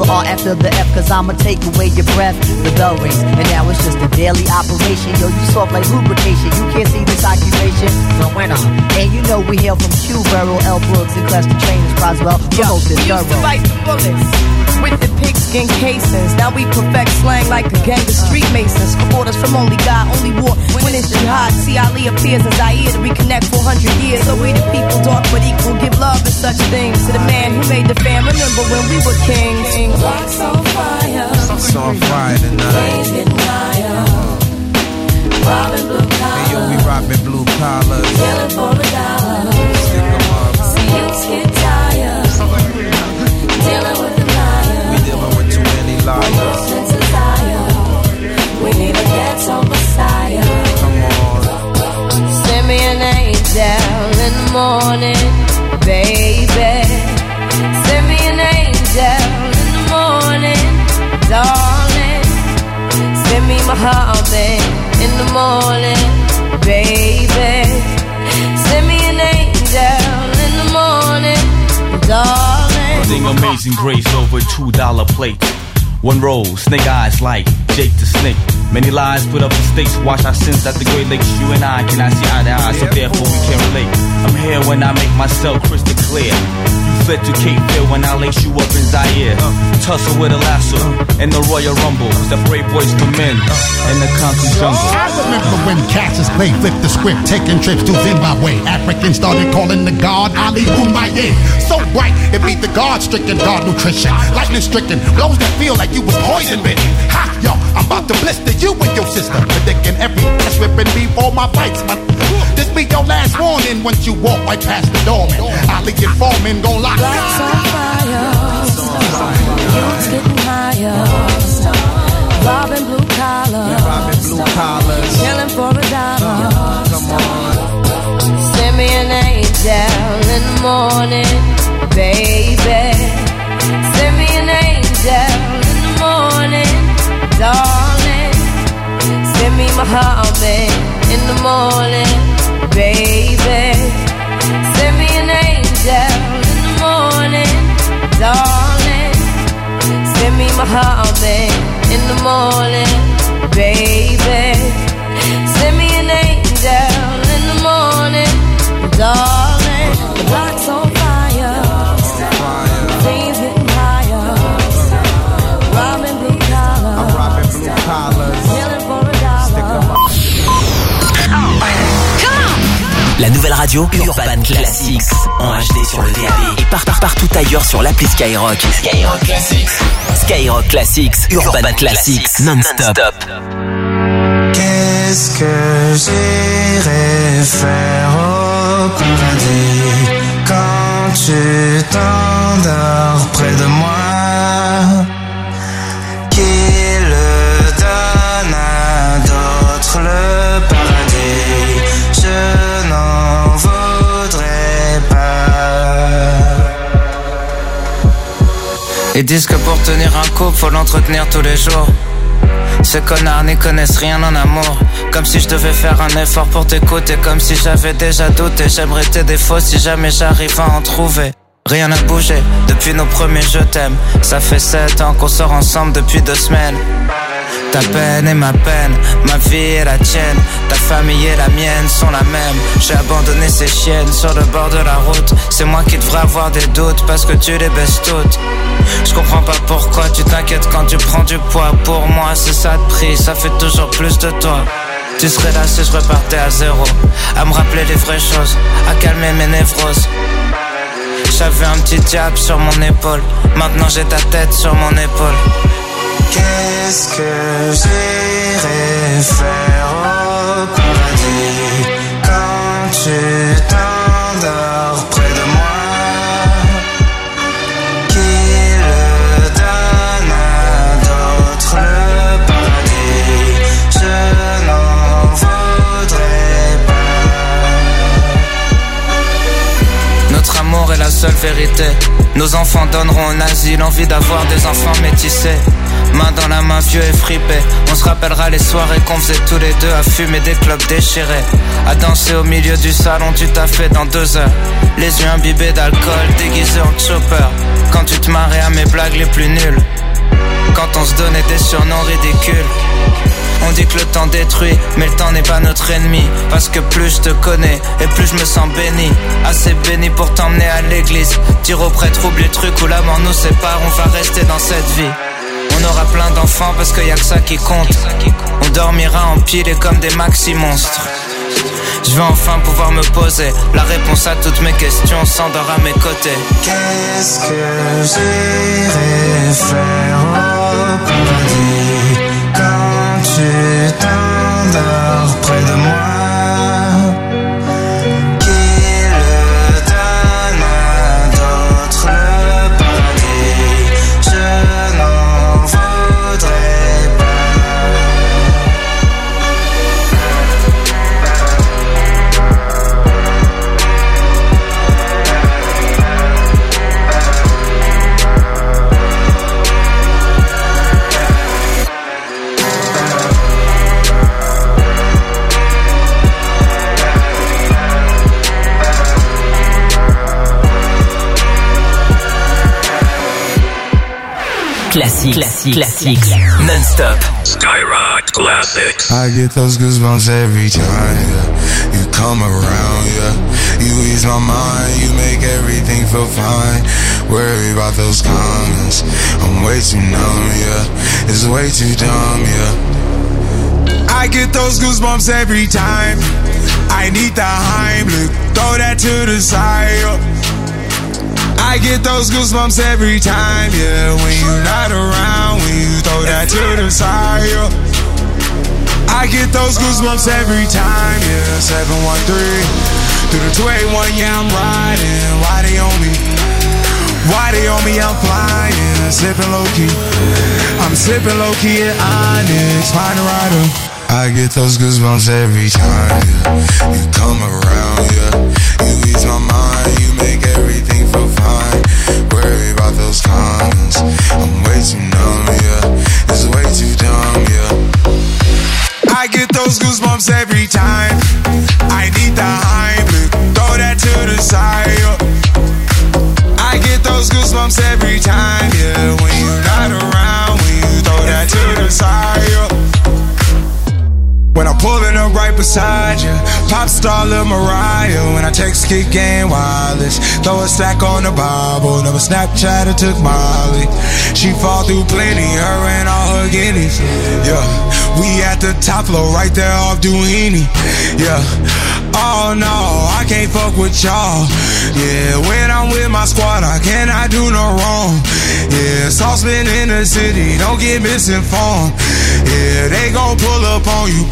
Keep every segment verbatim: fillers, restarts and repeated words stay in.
the R after the F, cause I'ma take away your breath. The bell rings, and now it's just a daily operation. Yo, you soft like lubrication, you can't see this occupation. No winner. And you know we hail from Q, Burrow, L. Brooks, and Cluster Trainers, Croswell, promoted we used to fight the bullets with the pigskin casings. Now we perfect slang like a gang of street masons. Orders from only God, only war when it's jihad. See Ali appears in Zaire to reconnect four hundred years. So we the people, dark but equal, give love and such things to the man who made the fam. Remember when we were kings. Rocks on fire, it's on fire tonight. Flames getting higher. Robbing blue collars. Hey yo, we robbing blue collars. Killing for a dollar. Stick 'em up. See youths get tired. Dealing with the liars. We dealing with too many liars. We need a ghetto messiah. Come on. Send me an angel in the morning, baby. Send me an angel in the morning, darling. Send me Muhammad in the morning, baby. Send me an angel in the morning, darling. Sing Amazing Grace over two dollar plates. One roll, snake eyes like Jake the Snake. Many lies put up the stakes. Wash our sins at the Great Lakes. You and I cannot see eye to eye, so therefore we can't relate. I'm here when I make myself crystal clear. You fled to Cape Fear when I lace you up in Zaire. Tussle with a lasso in the Royal Rumble. Separate boys from men in the concrete jungle. I remember when Cassius Clay flipped the script, taking trips to Zimbabwe. Africans started calling the god Ali Boumaier. So bright, it beat the God-stricken God nutrition. Lightning-stricken, blows that feel like you was poison bitten. Ha, yo, I'm about to blister you and your sister. Predicting every ass ripping before my fights, man. This be your last warning once you walk right past the doorman. Ali and Foreman gon' lock you. Lights on fire. Youths getting higher. Robbing blue collars. Robbing blue collars. Killing for a dollar. Come on. Send me an angel in the morning, baby. Send me an angel in the morning, darling. Send me Muhammad in the morning, baby. Send me an angel in the morning, darling. Send me Muhammad in the morning, baby. Send me an angel in the morning, darling. The block's on fire. Things getting higher. Robbing blue collars. I'm robbing blue collars. Killing for a dollar. La nouvelle radio Urban Classics en H D sur le D A B et partout, partout ailleurs sur l'appli Skyrock. Skyrock Classics. Skyrock Classics, Urban Classics, non-stop. Qu'est-ce que j'irai faire au paradis quand tu t'endors près de moi? Qui le donne à d'autres le paradis? Je n'en voudrais pas. Ils disent que pour tenir un couple, faut l'entretenir tous les jours. Ces connards n'y connaissent rien en amour. Comme si je devais faire un effort pour t'écouter. Comme si j'avais déjà douté. J'aimerais tes défauts si jamais j'arrive à en trouver. Rien n'a bougé depuis nos premiers je t'aime. Ça fait sept ans qu'on sort ensemble depuis deux semaines. Ta peine est ma peine, ma vie est la tienne. Ta famille et la mienne sont la même. J'ai abandonné ces chiennes sur le bord de la route. C'est moi qui devrais avoir des doutes parce que tu les baisses toutes. Je comprends pas pourquoi tu t'inquiètes quand tu prends du poids. Pour moi c'est ça de prix, ça fait toujours plus de toi. Tu serais là si je repartais à zéro, à me rappeler les vraies choses, à calmer mes névroses. J'avais un petit diable sur mon épaule, maintenant j'ai ta tête sur mon épaule. Qu'est-ce que j'irai faire au paradis quand tu t'endors près de moi? Qui le donne à d'autres le paradis? Je n'en voudrais pas. Notre amour est la seule vérité. Nos enfants donneront un asile, envie d'avoir des enfants métissés. Main dans la main, vieux et fripé. On se rappellera les soirées qu'on faisait tous les deux à fumer des clopes déchirées, à danser au milieu du salon du tafé dans deux heures. Les yeux imbibés d'alcool, déguisés en chopper. quand tu te marrais à mes blagues les plus nulles. Quand on se donnait des surnoms ridicules. On dit que le temps détruit, mais le temps n'est pas notre ennemi. Parce que plus je te connais, et plus je me sens béni. Assez béni pour t'emmener à l'église. Dire au prêtre, oublie le truc où la mort nous sépare. On va rester dans cette vie. On aura plein d'enfants parce qu'il y a que ça qui compte. On dormira empilés comme des maxi-monstres. Je vais enfin pouvoir me poser la réponse à toutes mes questions s'endort à mes côtés. Qu'est-ce que j'irai faire au paradis quand tu t'endors près de moi? Classique, classique, classique, non-stop. Skyrock Classics. I get those goosebumps every time, yeah. You come around, yeah. You ease my mind, you make everything feel fine. Worry about those comments, I'm way too numb, yeah. It's way too dumb, yeah. I get those goosebumps every time. I need the Heimlich, throw that to the side, yeah. I get those goosebumps every time, yeah. When you're not around, when you throw that to the side, yeah. I get those goosebumps every time, yeah. seven one three through the two eighty-one, yeah, I'm riding. Why they on me? Why they on me? I'm flying, sipping low key. I'm sipping low key at Onyx, find a rider. I get those goosebumps every time, yeah. You come around, yeah. You ease my mind, you make everything feel fine. Worry about those comments, I'm way too numb, yeah. It's way too dumb, yeah. I get those goosebumps every time. I need the Heimlich, throw that to the side, yeah. I get those goosebumps every time, yeah. When you're not around, when you throw that to the side, yeah. When I'm pulling up right beside you, pop star Lil Mariah. When I text kick game wireless, throw a stack on the Bible. Never Snapchat or took Molly. She fall through plenty, her and all her guineas. Yeah, we at the top floor, right there off Duini. Yeah, oh no, I can't fuck with y'all. Yeah, when I'm with my squad, I cannot do no wrong. Yeah, saucepan in the city, don't get misinformed. Yeah, they gon' pull up on you.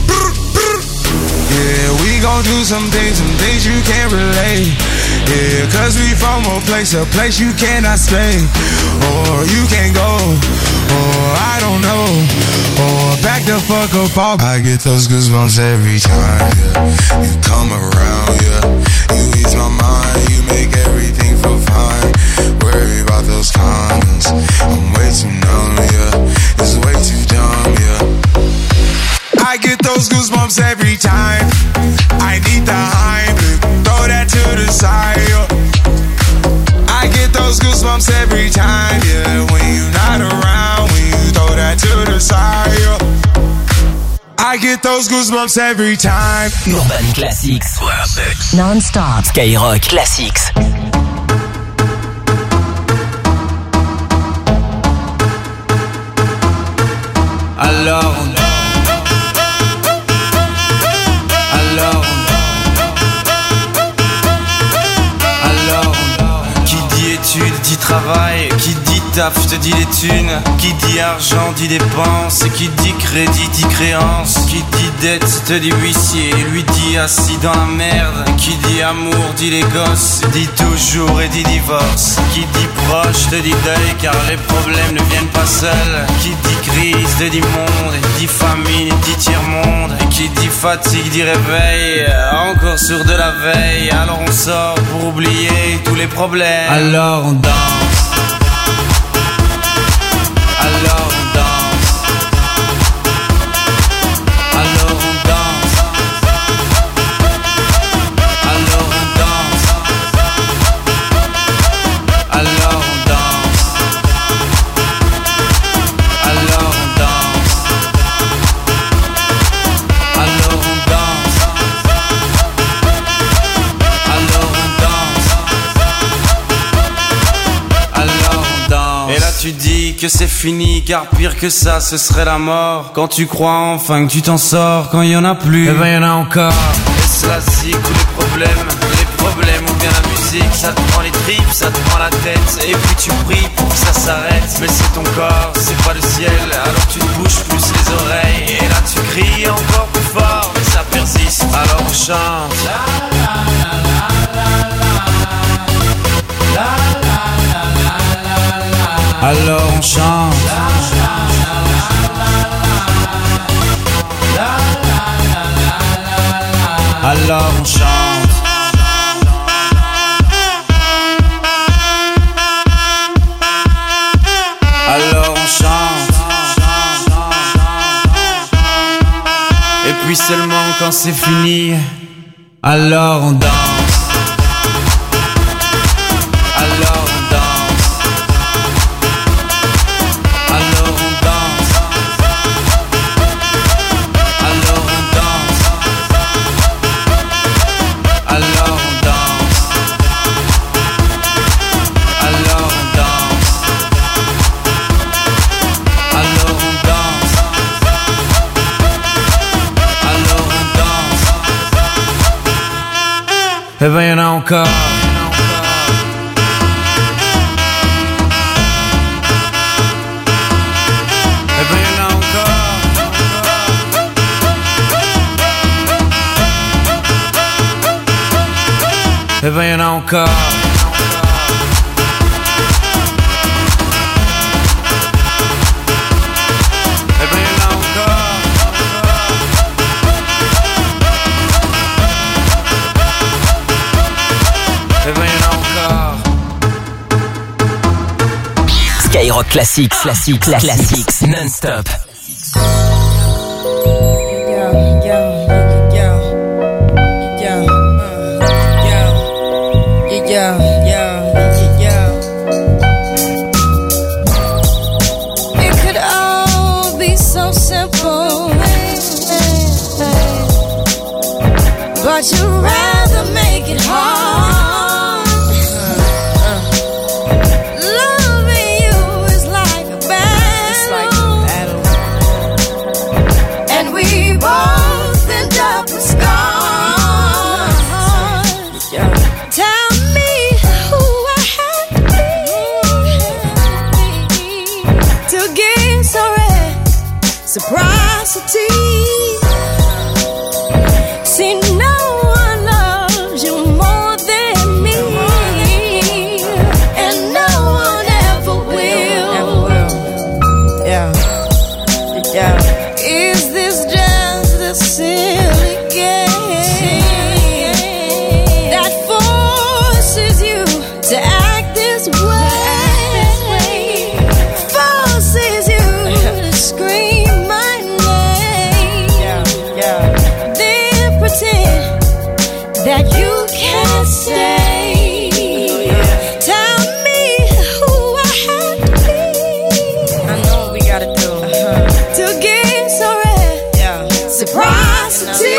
Yeah, we gon' do some things, some things you can't relate. Yeah, cause we from a place, a place you cannot stay. Or you can't go, or I don't know. Or back the fuck up off. I get those goosebumps every time, yeah. You come around, yeah. You ease my mind, you make everything feel fine. Worry about those comments, I'm way too numb, yeah. It's way too dumb, yeah. I get those goosebumps every time. I need the Heimlich, throw that to the side, yeah. I get those goosebumps every time, yeah. When you're not around, when you throw that to the side, yeah. I get those goosebumps every time. Urban Classics. Classics. Non-stop. Skyrock Classics. Alors on Alors Alors qui dit études dit travail, qui dit taf te dit les thunes, qui dit argent dit dépenses, qui dit crédit dit créance, qui dit dette te dit huissier, lui dit assis dans la merde, qui dit amour dit les gosses, dit toujours et dit divorce, qui dit proche te dit deuil car les problèmes ne viennent pas seuls, qui dit crise te dit monde, dit famine dit tiers-monde, qui dit fatigue dit réveil, encore sur de la veille, alors on sort pour oublier tous les problèmes, alors on danse. Alors on danse. Alors on danse. Alors on danse. Alors on danse. tu dis que c'est fini, car pire que ça ce serait la mort. Quand tu crois enfin que tu t'en sors, quand y en a plus, eh ben y en a encore. Est-ce la zik ou les problèmes, les problèmes ou bien la musique? Ça te prend les tripes, ça te prend la tête, et puis tu pries pour que ça s'arrête. Mais c'est ton corps, c'est pas le ciel, alors tu te bouges plus les oreilles. Et là tu cries encore plus fort, mais ça persiste, alors on chante. Alors on chante. Alors on chante. Alors on chante. Et puis seulement quand c'est fini, alors on danse. Alors on danse. Alors on danse. Alors on danse. Alors on danse. Alors on danse. Alors on danse. Alors on danse. Eh ben y'en a encore. Eh ben y'en a encore. Eh ben y'en a encore. Eh ben y'en a encore. Skyrock Classics, Classics, Classics, non-stop. Yeah, yeah, yeah. It could all be so simple, but you'd rather make it hard. Loving you is like a battle, and we both end up with scars. Tell me who I have to be to get so reciprocity. See, no one loves you more than me, and no one ever will. Yeah, yeah. Is this just a silly game that forces you to act this way? Forces you to scream my name. Yeah, yeah. Then pretend that you can't stay. Tell me who I have to be. I know what we gotta do uh-huh. to get so red. Yeah, reciprocity.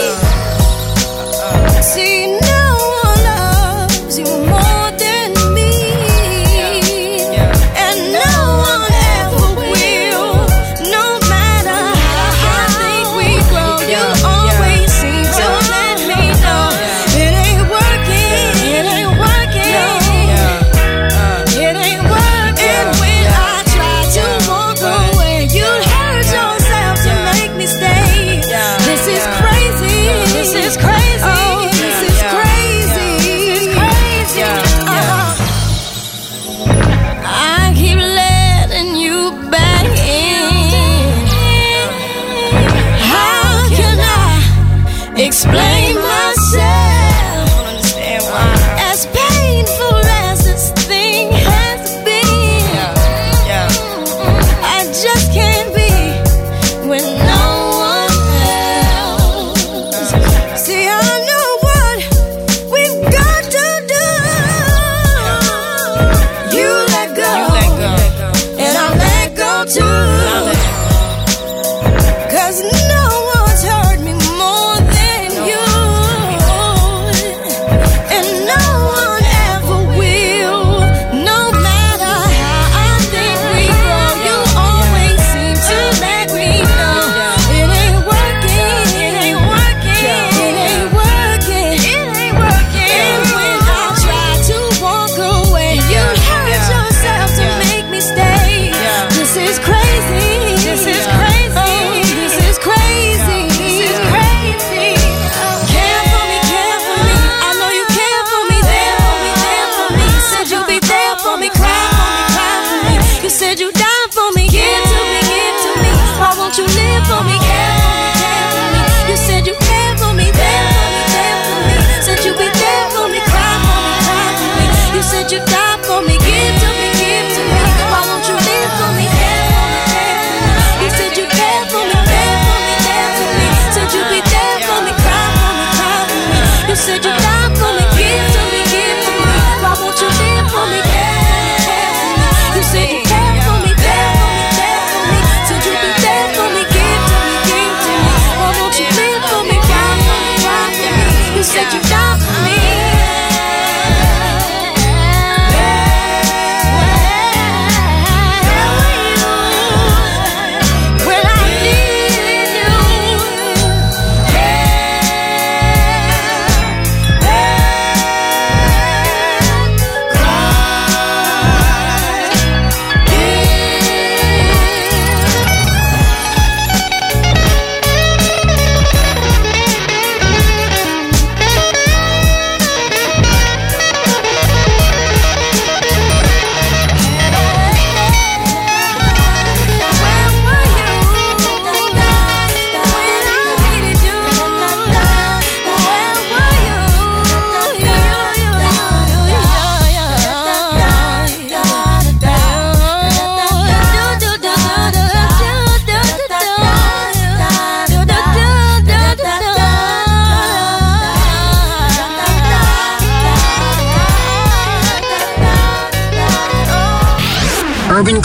Uh-uh. See, no one loves you more than me, yeah, yeah. And no one ever will. No matter how I think we grow, you always seem to let me know it ain't working.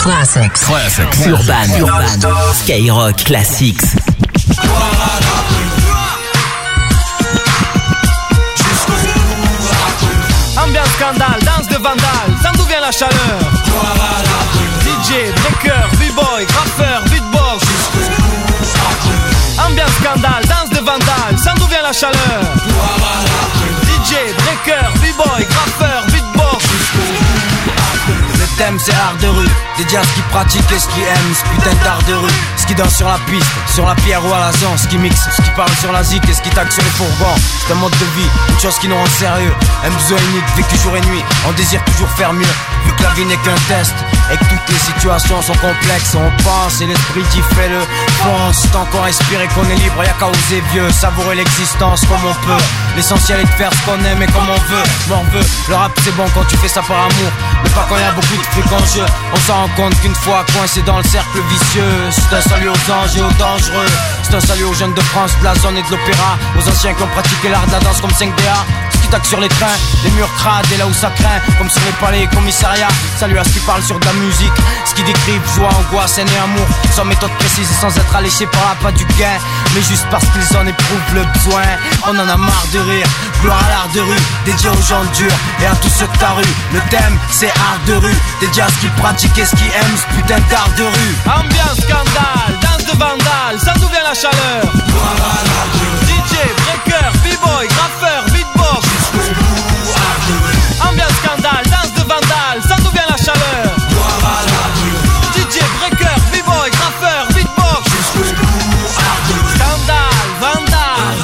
Classics. Classics. Urban. Urban. Skyrock Classics. Ambiance scandale, danse de vandale, ça d'où vient la chaleur? D J, breaker, b-boy, graffeur, beatbox. Ambiance scandale, danse de vandale, ça d'où vient la chaleur? D J, breaker, b-boy, graffeur, beatbox. Le thème c'est art de rue, dédié à ce qui pratique et ce qui aime, ce putain d'art de rue. Ce qui danse sur la piste, sur la pierre ou à la zone, ce qui mixe, ce qui parle sur la zik et ce qui tague sur les fourgons. C'est un mode de vie, une chose qui nous rend sérieux. Un besoin unique, vécu jour et nuit, on désire toujours faire mieux. Vu que la vie n'est qu'un test, et que toutes les situations sont complexes, on pense et l'esprit dit fait le fonce. Tant qu'on respire et qu'on est libre, y'a qu'à oser vieux, savourer l'existence comme on peut. L'essentiel est de faire ce qu'on aime et comme on veut. M'en veut, le rap c'est bon quand tu fais ça par amour, mais pas quand y'a beaucoup de trucs en jeu. On s'en rend compte qu'une fois coincé dans le cercle vicieux. C'est un salut aux anges et aux dangereux. C'est un salut aux jeunes de France, de la zone et de l'opéra, aux anciens qui ont pratiqué l'art de la danse comme cinq D A. Ce qui taque sur les trains, les murs crades et là où ça craint, comme sur les palais et commissariats. Salut à ce qui parle sur de la musique, ce qui décrive joie, angoisse, haine et amour, sans méthode précise et sans être alléché par la pas du gain, mais juste parce qu'ils en éprouvent le besoin. On en a marre de rire, gloire à l'art de rue, dédié aux gens durs et à tous ceux de ta rue. Le thème c'est art de rue, dédié à ce qui pratique et ce qui aime, ce putain d'art de rue. Ambiance scandale, danse de vandale, ça d'où vient la chaleur? D J, breaker, b-boy, graffeur, beatbox. Ambiance scandale, danse de vandale, ça d'où vient la chaleur? D J, breaker, b-boy, graffeur, beatbox. Scandale, vandale.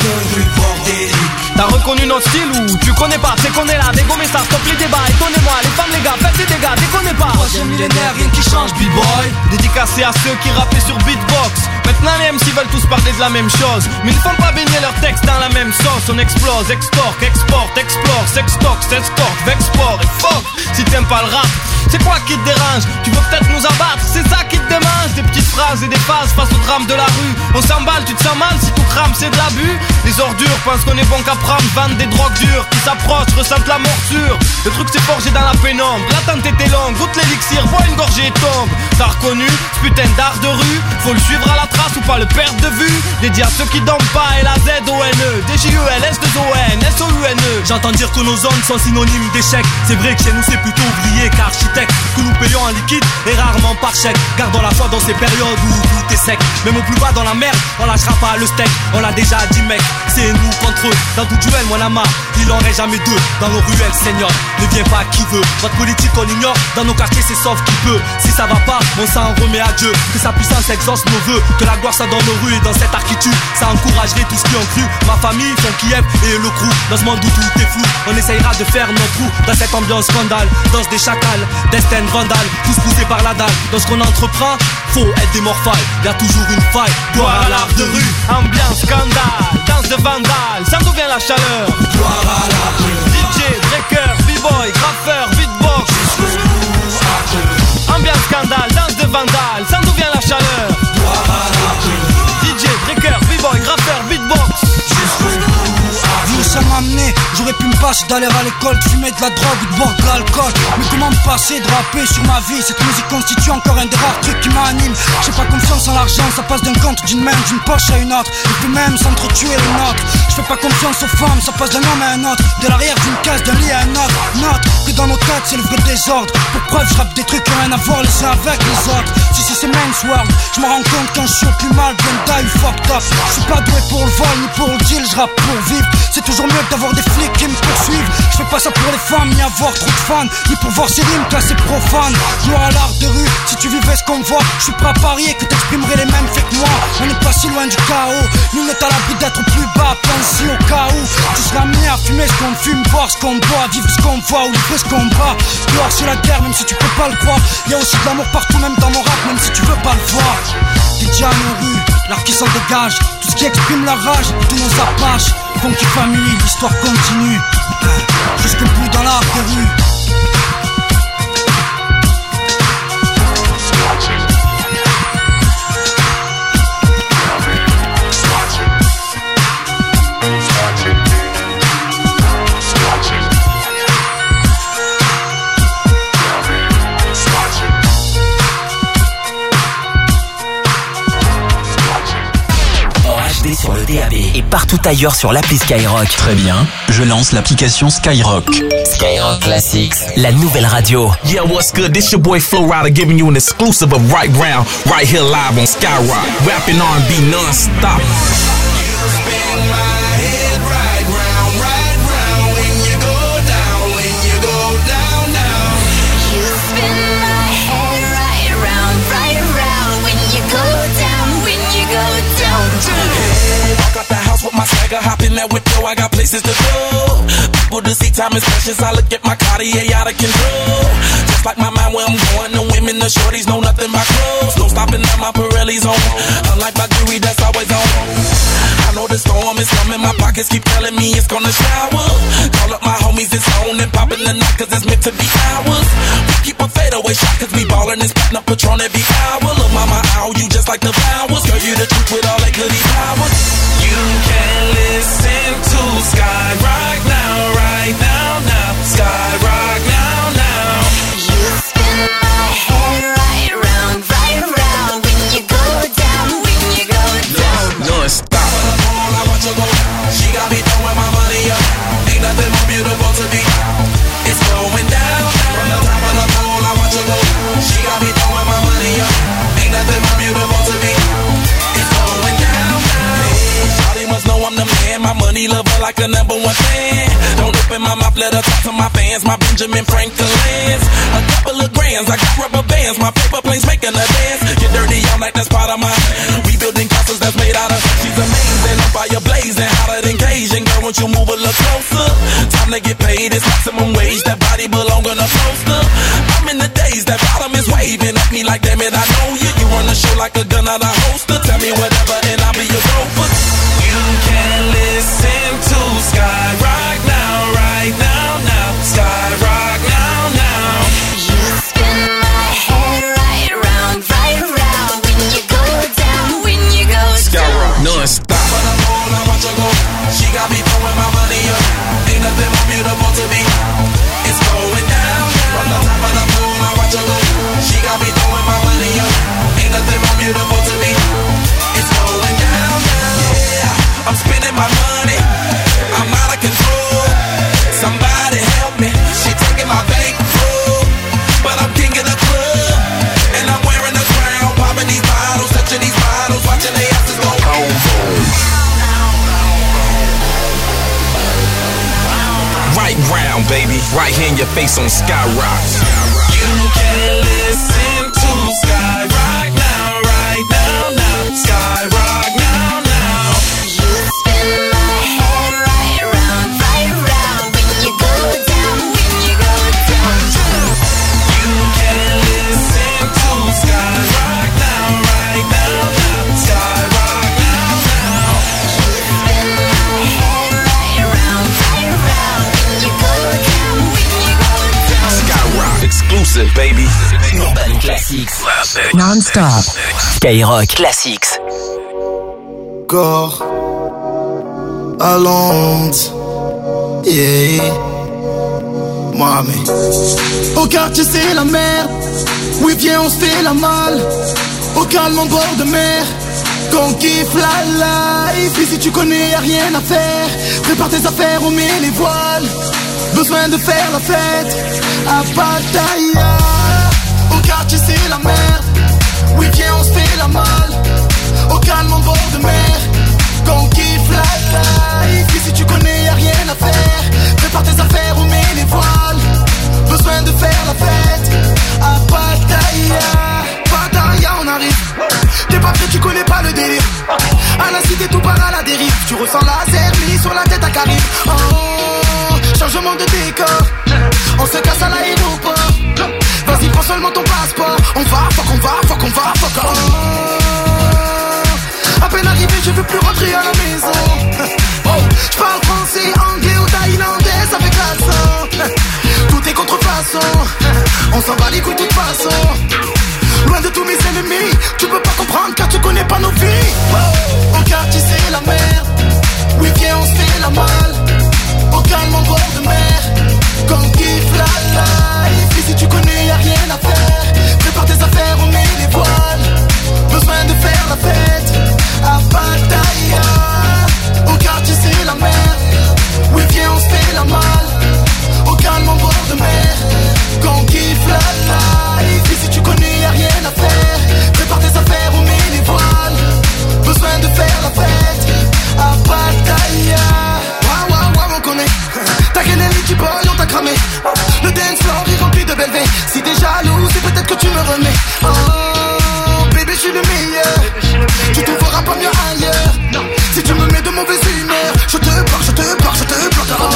T'as reconnu notre style ou tu connais pas? C'est qu'on est là, dégommer ça, stop les débats. Étonnez-moi, les femmes, les gars, faites des dégâts, déconnez pas. Troisième millénaire, rien qui change, b-boy. Dédicacé à ceux qui rappaient sur beatbox. Maintenant les M C veulent tous parler de la même chose, mais ils ne font pas baigner leurs textes dans la même sauce. On explose, extorque, exporte, explore, sextoque, s'escorte, vexport et fuck. Si t'aimes pas le rap, c'est quoi qui te dérange? Tu veux peut-être nous abattre, c'est ça qui te démange. Des petites phrases et des phases face au drame de la rue. On s'emballe, tu te sens mal si tout crame, c'est de l'abus. Les ordures pensent qu'on est bon qu'à prendre, vendent des drogues dures. Qui s'approchent, ressentent la morsure. Le truc c'est forgé dans la pénombre. L'attente était longue, goûte l'élixir, bois une gorgée et tombe. T'as reconnu ce putain d'art de rue? Faut le suivre à la trace ou pas le perdre de vue. Dédié à ceux qui dorment pas, L A Z O N E D J U L S deux O N S O U N E. J'entends dire que nos zones sont synonymes d'échec. C'est vrai que chez nous c'est plutôt ouvrier qu'architecte, que nous payons en liquide et rarement par chèque. Gardons la foi dans ces périodes où tout est sec. Même au plus bas dans la merde, on lâchera pas le steak. On l'a déjà dit mec, c'est nous contre eux. Dans tout duel, moi la marre, il en reste jamais deux. Dans nos ruelles, seigneur, ne viens pas qui veut. Votre politique on ignore, dans nos quartiers c'est sauf qui peut. Si ça va pas, on s'en remet à Dieu. Que sa puissance exauce nos vœux, que la gloire soit dans nos rues et dans cette architecture. Ça encouragerait tout ce qui ont cru. Ma famille, son Kiev et le crew. Dans ce monde où tout est flou, on essayera de faire nos trous. Dans cette ambiance scandale, danse des chacals, destin vandale, tous poussés par la dalle. Dans ce qu'on entreprend, faut être des morphales. Y'a toujours une faille, gloire à l'art de rue. Ambiance scandale, danse de vandale, ça d'où vient la chaleur? Gloire à l'art de rue. D J, breaker, b-boy, graffeur, beatbox. Ambiance scandale, danse de vandale, ça d'où vient la chaleur? Gloire à l'art de rue. D J, breaker, b-boy, graffeur, beatbox. Où ça m'a amené, j'aurais pu me passer d'aller à l'école, de fumer de la drogue ou de boire de l'alcool. Mais comment me passer de rapper sur ma vie? Cette musique constitue encore un des rares trucs qui m'anime. J'ai pas confiance en l'argent, ça passe d'un compte, d'une main, d'une poche à une autre. Et puis même s'entretuer une autre. Je fais pas confiance aux femmes, ça passe d'un homme à un autre. De l'arrière d'une case, d'un lit à un autre. Note que dans nos têtes c'est le vrai désordre. Pour preuve je rappe des trucs qui ont rien à voir les uns avec les autres. Si si c'est Men's World, je me rends compte quand je suis au plus mal, bien die ou fucked up. Je suis pas doué pour le vol ni pour le deal, je rappe pour vivre. C'est toujours mieux que d'avoir des flics qui me poursuivent. Je fais pas ça pour les femmes, ni avoir trop de fans, ni pour voir ces rimes classées profanes. Gloire à l'art de rue, si tu vivais ce qu'on voit, je suis prêt à parier que t'exprimerais les mêmes faits que moi. On n'est pas si loin du chaos, nous n'est à l'abri d'être plus bas, pense au cas où tu seras amené à fumer ce qu'on fume, boire ce qu'on boit, vivre ce qu'on voit ou livrer ce qu'on bat. Gloire sur la guerre, même si tu peux pas le croire. Y'a aussi de l'amour partout, même dans mon rap, même si tu veux pas le voir. Dédié à nos rues, l'art qui s'en dégage, tout ce qui exprime la rage, tous nos apaches. Funky Family, l'histoire continue jusqu'au bout dans l'art de rue. sur le D A B et partout ailleurs sur l'appli Skyrock. Très bien, je lance l'application Skyrock. Skyrock Classics, la nouvelle radio. Yeah, what's good? This your boy Flo Rida giving you an exclusive of Right Round, right here live on Skyrock. Rapping R and B non-stop. With my swagger, hop in that window, I got places to go. People to see, time is precious. I look at my Cartier out of control. Just like my mind where I'm going, the women, the shorties know nothing but clothes. No stopping at my Pirelli's on. Unlike my jewelry, that's always on. I know the storm is coming, my pockets keep telling me it's gonna shower. Call up my homies, it's on and popping the night, cause it's meant to be ours. We keep a fadeaway shot, cause we ballin' and spittin' up Patron every hour. Look, mama, ow, you just like the flowers. Girl, you the truth with all that goody powers. You can listen to Skyrock now, right now, now. Skyrock now, now. You spin my head right round, right round. When you go down, when you go down. Non-stop. I watch her go. She got me throwing my money up. Ain't nothing more beautiful to be. It's going down. From the top of the pole, I watch her go. She got me throwing my money up. Ain't nothing more beautiful to be. It's going down. Shawty must know I'm the man. My money lover like a number one fan. Don't open my mouth, let her talk to my fans. My Benjamin Franklin's. A couple of grands, I got rubber bands. My paper planes making a dance. Get dirty all night, that's part of my. We building castles that's made out of. She's amazing, I'm fire blazing, hotter than Cajun. Girl, won't you move a little closer? Time to get paid, it's maximum wage. That body belong on a poster. I'm in the days, that bottom is waving at me like, damn it, I know you. You run the show like a gun on a holster. Tell me whatever and I'll be your gopher. You can listen to Skyrock now, right now, now. Skyrock now, now. You spin my head right round, right round. When you go down, when you go Skyrock down. non-stop. For the pole, I watch her go. She got me throwing my money up. Ain't nothing more beautiful to me. It's going down. From the top of the pole, I watch her go. She got me throwing my money up. Ain't nothing more beautiful to me. It's going down. Yeah, I'm spending my money. I'm out of control. Somebody help me. She taking my bankroll, but I'm king of the club, and I'm wearing a crown, popping these bottles, touching these bottles, watching the asses go home. Right round, baby. Right here in your face on Skyrock. You can listen to Skyrock now, right now, now. Skyrock now, now. You spin my head right round, right round. When you go down, when you go down. You can listen to Skyrock now, right now, now. Skyrock now, now. You spin my head right round, right round. When you go down, when you go down. Skyrock exclusive, baby. Urban Classics. Classic. Non-stop. Skyrock Classics. Corps à Londres, yeah. Mohamed. Au quartier c'est la merde. Oui viens on se fait la malle. Au calme en bord de mer. Qu'on kiffe la life. Ici tu connais y'a rien à faire. Prépare tes affaires, on met les voiles. Besoin de faire la fête à Pattaya. Au quartier c'est la merde. Oui viens on se fait la malle. Au calme en bord de mer. Qu'on kiffe la life. Ici tu connais y'a rien à faire. Prépare tes affaires, on met les voiles. Besoin de faire la fête à Pattaya. Pattaya on arrive. T'es pas prêt, tu connais pas le délire. À la cité tout part à la dérive. Tu ressens la zermie sur la tête à Caribe. Oh, changement de décor. On se casse à l'aéroport. Vas-y prends seulement ton passeport. On va, faut qu'on va, faut qu'on va, faut qu'on. Oh, à peine arrivé je veux plus rentrer à la maison. Oh, je parle français, anglais ou thaïlandais avec l'accent. Tout est contrefaçon. On s'en bat les couilles de toute façon. Loin de tous mes ennemis. Tu peux pas comprendre car tu connais pas nos vies. Oh, au quartier c'est la merde. Oui viens on se fait la malle. Au calme en bord de mer. Qu'on kiffe la life. Ici tu connais y'a rien à faire. Prépare tes affaires, on met les voiles. Besoin de faire la fête à Pattaya. le remets. Oh, bébé, je suis le meilleur. Tu trouveras pas mieux ailleurs. Si tu me mets de mauvaise humeur, je te bloque, je te bloque, je te bloque. Oh,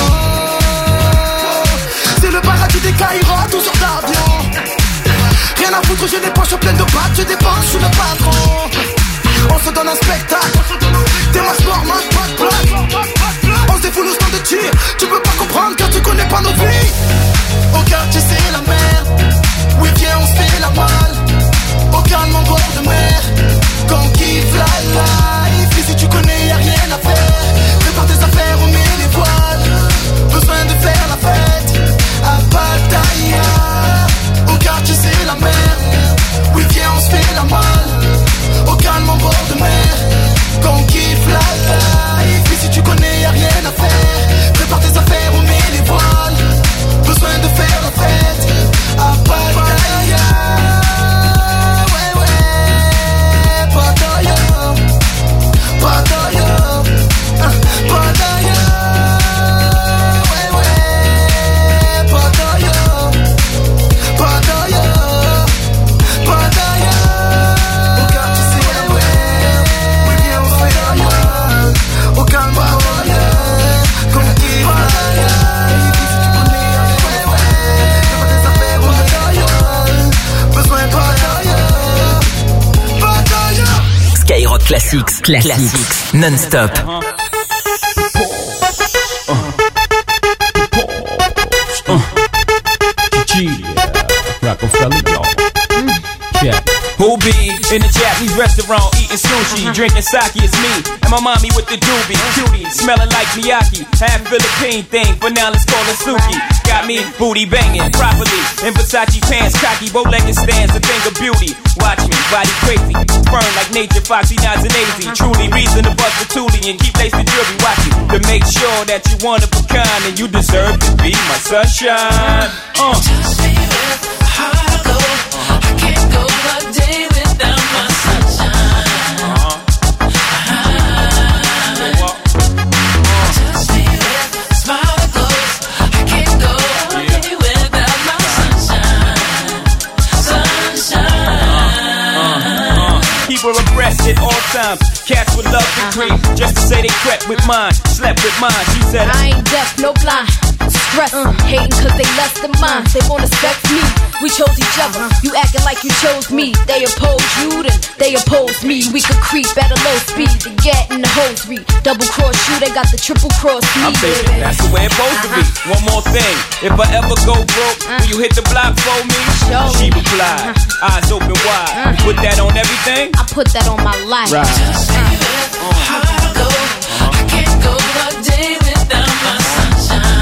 c'est le paradis des Caïros, tout sur d'avion. Rien à foutre, j'ai les poches pleines de pâtes, je dépense, je suis le patron. On se donne un spectacle. T'es ma sport, ma pas de blague. On se défoule au stand de tir. Tu peux pas comprendre car tu connais pas nos vies. Au quartier c'est la merde. Oui viens on se fait la malle. Au calme en bord de mer. Quand on kiffe la life. Et si tu connais y'a rien à faire. Prépare tes affaires, on met les voiles. Besoin de faire la fête à Pattaya. Au quartier c'est la merde. Oui viens on se fait la malle. Au calme en bord de mer. Quand on kiffe la life. Et si tu connais y'a rien à faire. Prépare tes affaires, on met les voiles. Besoin de faire la fête à Pattaya. Ouais ouais Pattaya. Pattaya. Pattaya. Ouais ouais Pattaya. Pattaya. Pattaya. Au quartier c'est la mer. Oui viens on fait la malle. Au calme Pattaya. Comme on dit Pattaya. Skyrock Classics, Classics, non-stop. Rockefeller, y'all. Yeah. Who be in the Japanese restaurant eating sushi, drinking sake? It's me and my mommy with the doobie, cutie, smelling like Miyaki. Half Philippine thing, but now let's call it Suki. Got me booty banging properly in Versace pants, cocky, bow-legged stands, a thing of beauty. Watch me, body crazy, burn like nature, foxy, nods and easy. Truly reason to bust the toolie and keep lace the jewelry. Watch you to make sure that you one of a kind and you deserve to be my sunshine. Uh. Touch me with a heart of gold. I can't go a day without my sunshine. Uh-huh. Touch me with a smile that glows. I can't go a day without my sunshine. Sunshine. Keep her abreast at all times. Cats would love to creep just to say they crept with mine, slept with mine. She said I ain't deaf, no blind. Stress, uh, hating cause they less than mine. They wanna sex me, we chose each other. You acting like you chose me. They oppose you, then they oppose me. We could creep at a low speed to get in the hosiery. Double cross you, they got the triple cross me. I'm thinking that's the way it's supposed to be. One more thing, if I ever go broke, will you hit the block for me? She replied, eyes open wide. You put that on everything? I put that on my life. Right. Touch me with a heart of gold. I can't go a day without my sunshine.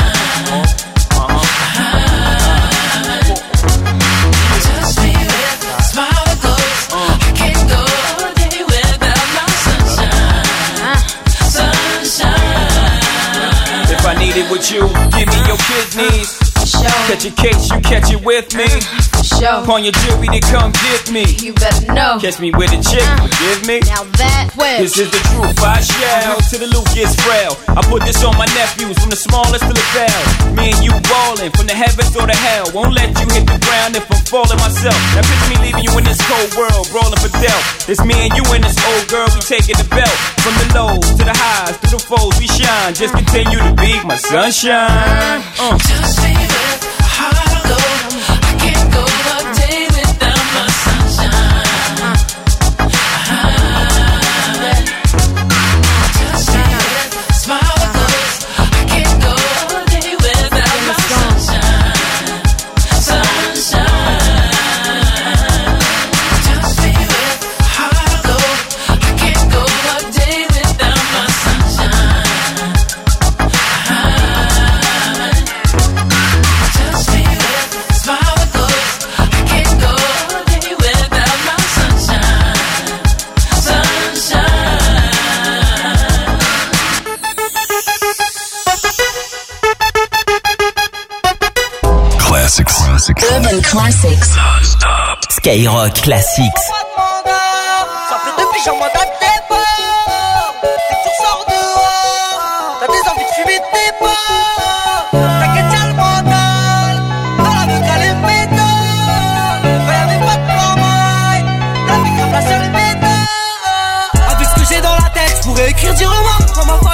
Touch me with a smile that glows. I can't go a day without my sunshine. Sunshine. If I need it with you, give me your kidneys. Sure. Catch a case, you catch it with me. Sure. Upon your jewelry to come get me. You better know. Catch me with a chick, Uh. forgive me. Now that well. This is the truth, I shall. Till the loot gets frail. I put this on my nephews, from the smallest to the bell. Me and you ballin', from the heavens or the hell. Won't let you hit the ground if I'm falling myself. Now picture me leaving you in this cold world, brawling for death. It's me and you and this old girl, we taking the belt. From the lows to the highs, to the foes, we shine. Just continue to be my sunshine. Uh. Touch me with a heart of gold. I can't go a day without my sunshine. Touch me with a smile that glows. I can't go a day without my sunshine. Sunshine. Touch me with a heart of gold. I can't go a day without my sunshine. Touch me with a smile that glows. I can't go a day without my sunshine. Sunshine. Classics. Urban Classics. Skyrock Classics. Ça fait depuis que j'en vois ta tête pas. Dès que tu ressors dehors, t'as des envies de fumer tes pas. T'inquiète, y'a le mental. Dans la veut qu'elle est méthode. Quand y'avait pas de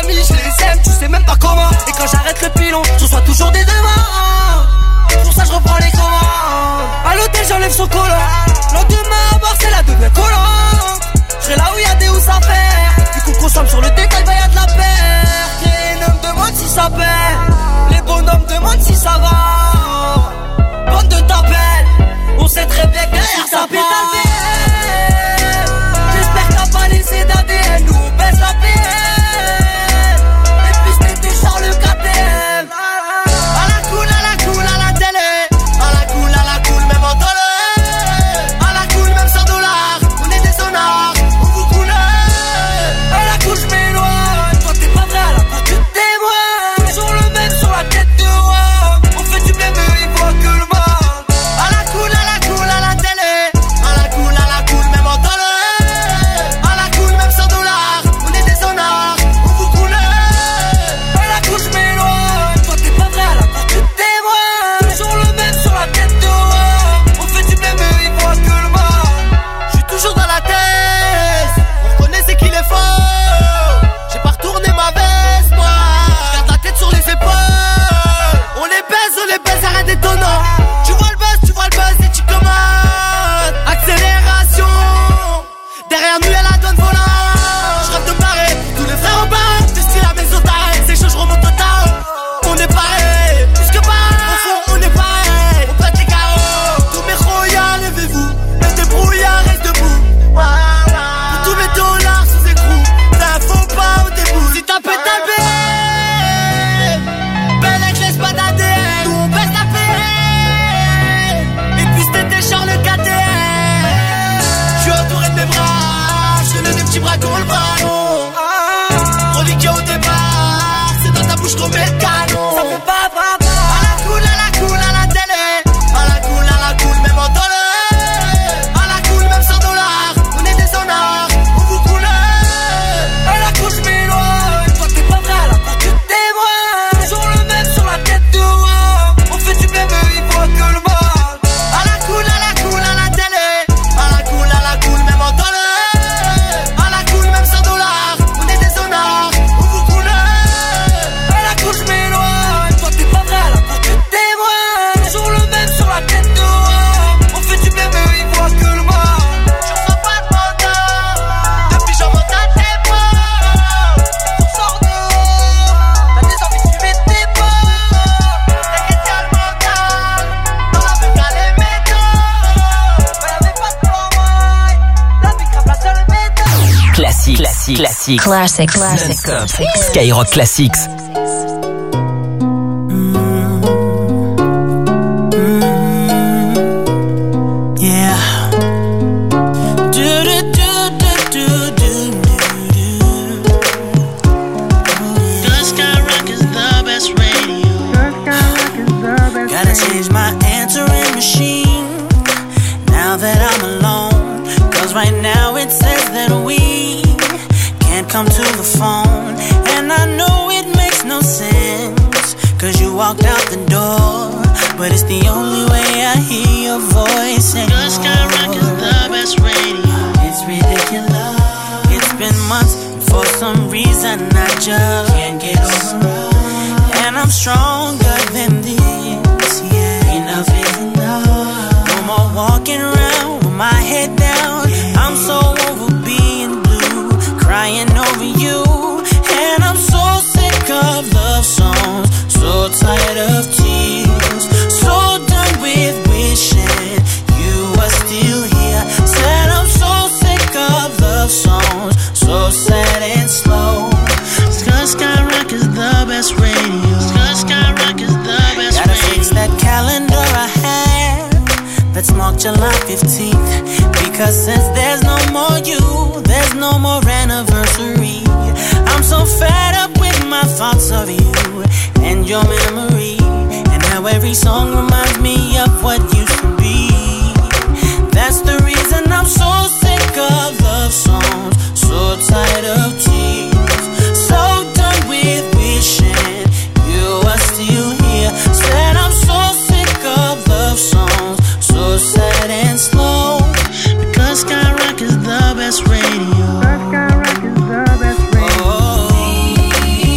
amis, je les aime, tu sais même pas comment. Et quand j'arrête le pilon, je reçois toujours des demandes. Pour ça je reprends les commandes. À l'hôtel j'enlève son collant. Lendemain à Marseille la devient collante. Je serai là où y'a des housses à faire. Vu qu'on consomme sur le détail, bah y'a de la perte. Les hommes demandent si ça perd. Les bonhommes demandent si ça va. Bande de tapelles, on sait très bien que derrière ça pète à le j'espère que t'as pas laissé d'A D N. Nous on baisse la P M. Et puis c'était Charles K T M. À la cool, à la cool, à la télé. À la cool, à la cool, même en dollars. À la cool, même sans dollars. On est des sonars, on vous connaît. À la cool, je m'éloigne. Toi t'es pas vrai, à la cool, tu témoignes. Toujours le même sur la tête de roi. On fait du bien, mais ils voient que le mal. À la cool, à la cool, à la télé. À la cool, à la cool, même en dollars. À la cool, même sans dollars. On est des sonars, on vous connaît. À la cool, je m'éloigne. Toi t'es pas vrai, à la cool, tu témoignes. Toujours le même sur la tête de roi. On fait du bien, mais ils voient que le mal. J'suis toujours dans la tête. On reconnaît c'est qu'il est fort. J'ai pas retourné ma veste, moi. J'garde la tête sur les épaules. On les baise, on les baise, arrête d'étonnant. Tu vois le buzz, tu vois le buzz et tu commandes. Accélération. Derrière nous, y'a la donne volante. J'rêve de barrer tous les frères au bar. T'es stylé à mes otages, c'est chaud, j'remonte au town. On est pareil, plus que pareil. Au fond, on est pareil. On pète les carreaux. Tous mes royaux, levez-vous. Et des brouillards, reste debout. Pour tous mes dollars sous écrou. T'as un faux pas au début. Si t'as pété le B M, Bellec, laisse pas d'A D N. Nous on baisse la P M. Et puis c'était Charles K T M. J'suis entouré de mes bras. J'te donne des petits bras comme le ballon. Reliqué au départ. C'est dans ta bouche qu'on met le canon. Ça fait pas pas pas. À la cool, à la cool, à la télé. À la cool, à la cool, même en dollars. À la cool, même sans dollars. On est des sonars, on vous connaît. À la cool, je m'éloigne. Toi t'es pas vrai, à la cool, tu témoignes. Toujours le même sur la tête de roi. On fait du bien, mais ils voient que le mal. À la cool, à la cool, à la télé. À la cool, à la cool, même en dollars. À la cool, même sans dollars. On est des sonars, on vous connaît. À la cool, je m'éloigne. Toi t'es pas vrai, à la cool, tu témoignes. Toujours le même sur la tête de roi. On fait du bien, mais ils voient que le mal. Je reçois pas de mandat. Depuis j'en monte à tes pas. On sort dehors. T'as des envies de fumer tes pas. T'inquiète, y'a le mental. Dans la vie, y'a les métaux. Mais y'avait pas de plan, ouais. La vie crape la seule méthode. Classique, classique, classique. Classic, classic. Non-stop. Skyrock Classics. Yeah. Do do do do do do do. Cause Skyrock is the best radio. Gotta change my answering machine now that I'm alone. Cause right now it says that we can't come to the phone. And I know it makes no sense, cause you walked out the door. But it's the only way I hear your voice anymore. Cause Skyrock is the best radio. It's ridiculous. It's been months, and for some reason I just can't get over it. And I'm stronger than this, yeah. Enough is enough. No more walking around with my head down. I'm so over being blue, crying over you. And I'm so sick of love songs, so tired of tears, so done with wishing you were still here. Said I'm so sick of love songs, so sad and slow. Cause Skyrock is the best radio. Cause Skyrock is the best Gotta radio. Fix that calendar I had that's marked July fifteenth. Because since there's no more you, there's no more anniversary. I'm so fed up with my thoughts of you and your memory, and how every song reminds me of what used to be. That's the reason I'm so sick of love songs, so tired of tears, so done with wishing you were still here. Said I'm so sick of love songs, so sad and slow. Because Skyrock is the best radio. Skyrock is the best radio. Oh.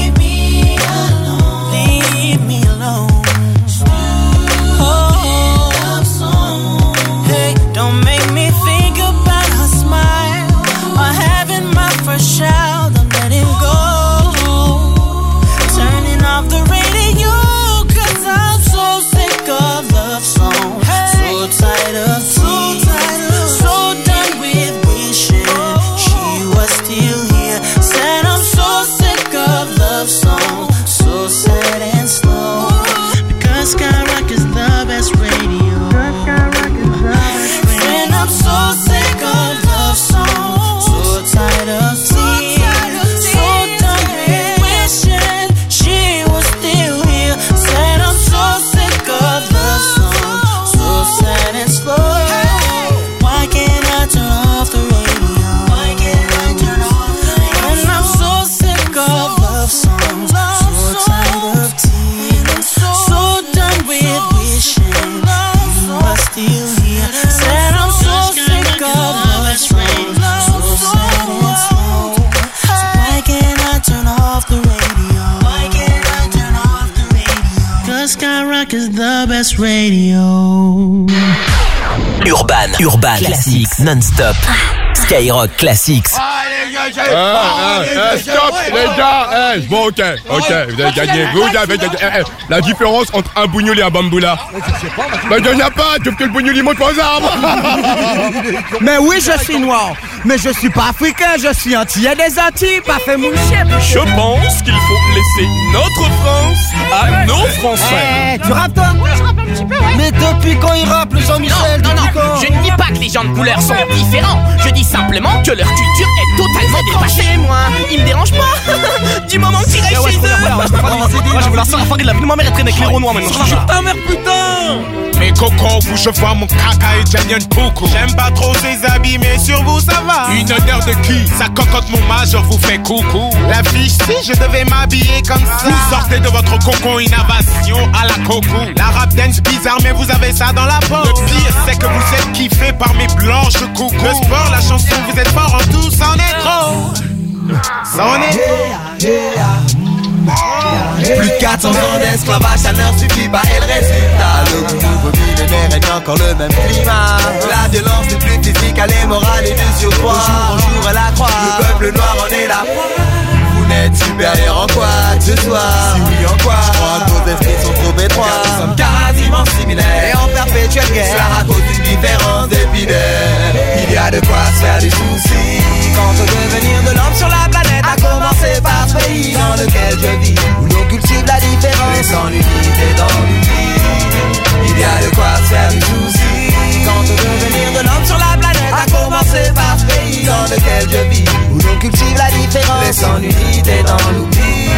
best radio. Urban, Urban Classics non-stop. Skyrock Classics. Ah, ah, stop, les gars. Eh, bon, ok, ok, vous avez gagné. Vous avez gagné. Eh, eh, la différence entre un bougnoul et un bamboula. Mais il n'y en a pas, sauf que le bougnoul il monte pas aux arbres. Mais oui, je suis noir. Mais je suis pas africain, je suis antillais des Antilles, pas fait mon chef. Je pense qu'il faut laisser notre France à nos Français. Eh, tu rappes toi? Oui, je rappe un petit peu, ouais. Mais depuis quand il rappe, le Jean-Michel? Non, non, non, je ne dis pas que les gens de couleur sont différents. Je dis simplement que leur culture est totalement dépassée, moi. Ils me dérangent pas. Du moment qu'ils restent chez eux. Moi, je veux la seule affaire de la vie de ma mère est traînée avec les Renois maintenant. Je ta mère, putain. Mais Coco, vous je vois mon caca et Janyan Coco. J'aime pas trop ses habits, mais sur vous ça va. Une honneur de qui? Ça cocotte mon major, vous fait coucou. La fiche, si je devais m'habiller comme ça. Vous sortez de votre cocon innovation à la coco. La rap dance bizarre, mais vous avez ça dans la peau. Le pire, c'est que vous êtes kiffé par mes blanches coucou. Le sport, la chanson, vous êtes fort en tout, c'en est trop. C'en est trop. Plus de quatre cents ans d'esclavage, ça ne suffit pas et le résultat. Le nouveau millénaire est encore le même climat. La violence n'est plus physique, elle est morale et du surpoids. Au jour, au jour, elle la croix. Le peuple noir en est là. Vous n'êtes supérieur en quoi que ce soit? Si oui, en quoi? Je crois que vos esprits sont trop étroits. Car nous sommes quasiment similaires et en perpétuelle guerre. Cela raconte une différence d'épidaire. Il y a de quoi se faire des soucis. Quant au devenir de l'homme sur la planète, à commencer par ce pays dans lequel je vis, où l'on cultive la différence, laissant l'unité dans l'oubli. Il y a de quoi se faire du souci. Quant au devenir de l'homme sur la planète, à commencer par ce pays dans lequel je vis, où l'on cultive la différence, laissant l'unité dans l'oubli.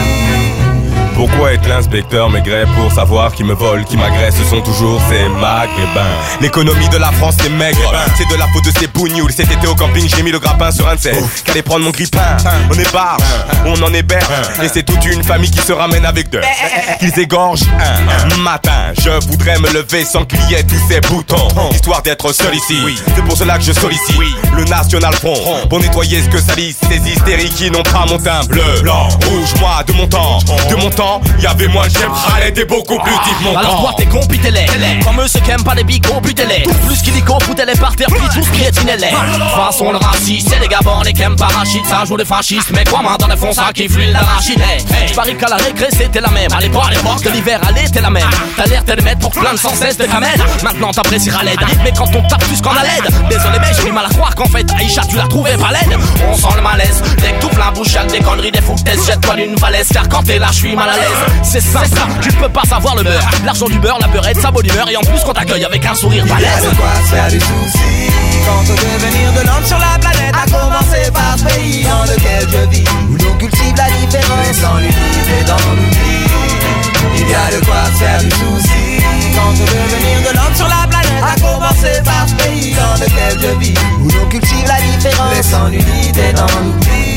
Pourquoi être l'inspecteur Maigret pour savoir qui me vole, qui m'agresse? Ce sont toujours ces maghrébins. L'économie de la France c'est maigre. C'est de la faute de ces bougnoules. Cet été au camping j'ai mis le grappin sur un de ces qu'allait prendre mon grippin. On est barge, on en héberge. Et c'est toute une famille qui se ramène avec deux qu'ils égorgent un matin. Je voudrais me lever sans qu'il y ait tous ces boutons, histoire d'être seul ici. C'est pour cela que je sollicite le National Front pour nettoyer ce que salissent ces hystériques qui n'ont pas mon teint bleu, blanc, rouge. Moi de mon temps, de mon temps y'avait moins de chèvres, elle était beaucoup plus deep mon alors temps. toi t'es con pis t'es laid. Comme eux ceux qui aiment pas les bigots butez-les. Tout plus qu'il y go foutez-les par terre puis tous piétinez-les. De toute façon le raciste c'est les gabons les qui aiment pas rachid. Ça joue les fascistes mais quoi moi dans les fonds ça qui fluide l'arachide. Je parie qu'à la récré c'était la même. À l'époque de l'hiver allez t'es la même. T'as l'air t'es le maître pour plein de sans cesse de camel. Maintenant t'apprécieras l'aide. Mais quand on tape plus qu'on a l'aide. Désolé mais j'ai du mal à croire qu'en fait Aïcha tu l'as trouvé pas laide. On sent le malaise. Dès que t'ouvres la bouche y'a des conneries des foutaises. Jette-toi d'une falaise car quand t'es là je suis mal à l'aise. C'est simple, tu peux pas savoir le beurre. L'argent du beurre, la beurette, sa bonne humeur. Et en plus qu'on t'accueille avec un sourire balèze. Il y a de quoi se faire des soucis. Quant au devenir de l'homme sur la planète, à commencer par ce pays dans lequel je vis, où l'on cultive la différence, laissant l'unité dans l'oubli. Il y a de quoi se faire des soucis. Quant au devenir de l'homme sur la planète, à commencer par ce pays dans lequel je vis, où l'on cultive la différence, laissant l'unité dans l'oubli.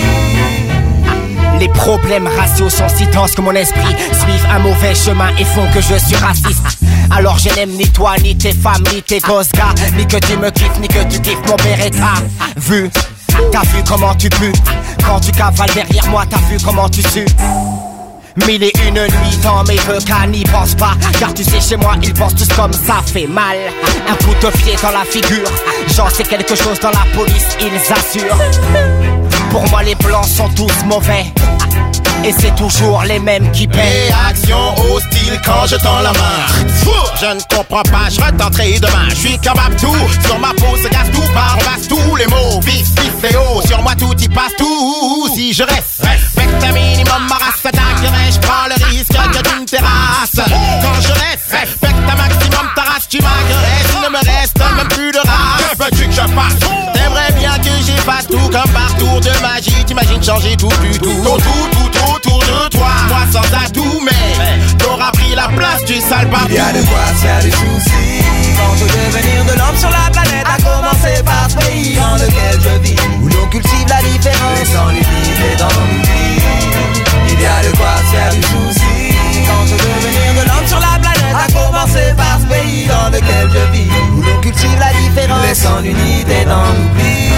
Les problèmes raciaux sont si denses que mon esprit suivent un mauvais chemin et font que je suis raciste. Alors je n'aime ni toi, ni tes femmes, ni tes gosses gars, ni que tu me kiffes, ni que tu kiffes mon Beretta. Vu, t'as vu comment tu pues. Quand tu cavales derrière moi, t'as vu comment tu sues. Mille et une nuits dans mes vœux qu'à n'y pense pas. Car tu sais chez moi ils pensent tous comme ça fait mal. Un coup de pied dans la figure. J'en sais quelque chose dans la police, ils assurent. Pour moi les blancs sont tous mauvais. Et c'est toujours les mêmes qui paient. Réaction hostile quand je tends la main. Fou, je ne comprends pas, je retenterai demain. Je suis kebab tout, sur ma peau se gâche tout. Par on passe tous les mots, vif, vif et haut. Sur moi tout y passe tout, si je reste respecte un minimum ma race. T'attaquerai, je prends le risque que tu me terrasses. Quand je reste, respecte un maximum ta race. Tu m'agresses, il ne me reste même plus de race. Que veux-tu que je fasse? T'aimerais bien que j'efface tout comme par tour de magie. T'imagines changer tout du tout. Ton tout, tout, tout autour de toi. Moi sans atout, mais t'auras pris la place du sale papou. Il y a de quoi se faire des soucis. Quant au devenir de l'homme sur la planète, à commencer par ce pays dans lequel je vis, où l'on cultive la différence, laissant l'unité dans l'oubli. Il y a de quoi se faire des soucis. Quant au devenir de l'homme sur la planète, à commencer par ce pays dans lequel je vis, où l'on cultive la différence, laissant l'unité dans l'oubli.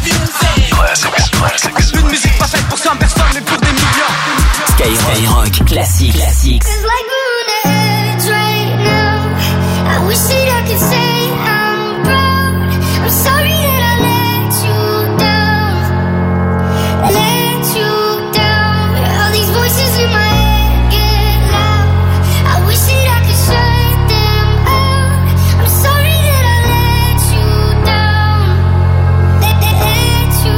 Une musique pas faite pour cent personnes mais pour des millions. Skyrock, Skyrock Classics. Classics. Cause like we're on the edge right now. I wish that I could say I'm proud. I'm sorry that I let you down. Let you down. All these voices in my head get loud. I wish that I could shut them out. I'm sorry that I let you down. Let, let, let you